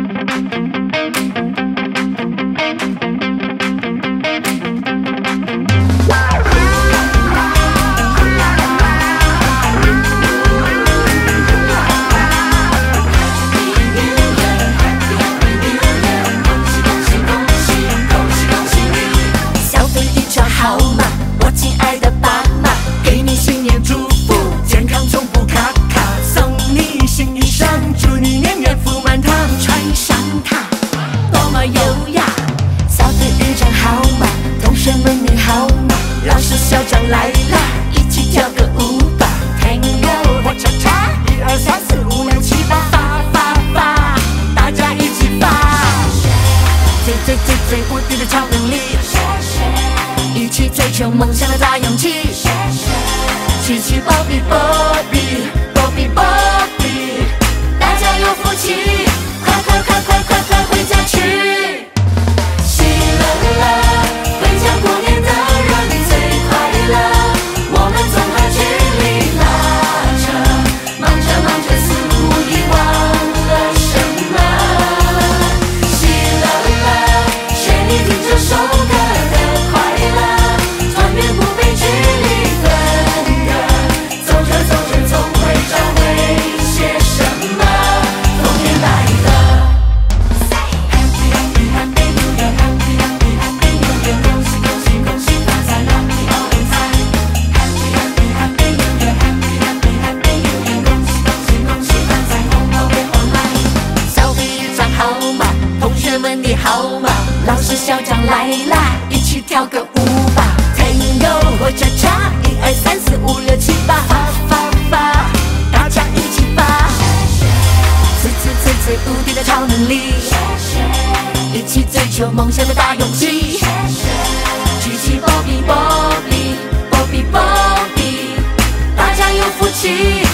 校长来啦，一起跳个舞吧 ，Tango 或恰恰，1、2、3、4、5、6、7、8，发发发，大家一起发，最无敌的超能力，一起追求梦想的大勇气，起起波比波比波比波比，大家有福气，快回家去。你好吗？老师校长来啦，一起跳个舞吧 ，Tango 或恰恰，1、2、3、4、5、6、7、8，发发发，大家一起发，最无敌的超能力，一起追求梦想的大勇气，举起波比波比波比波比，大家有福气。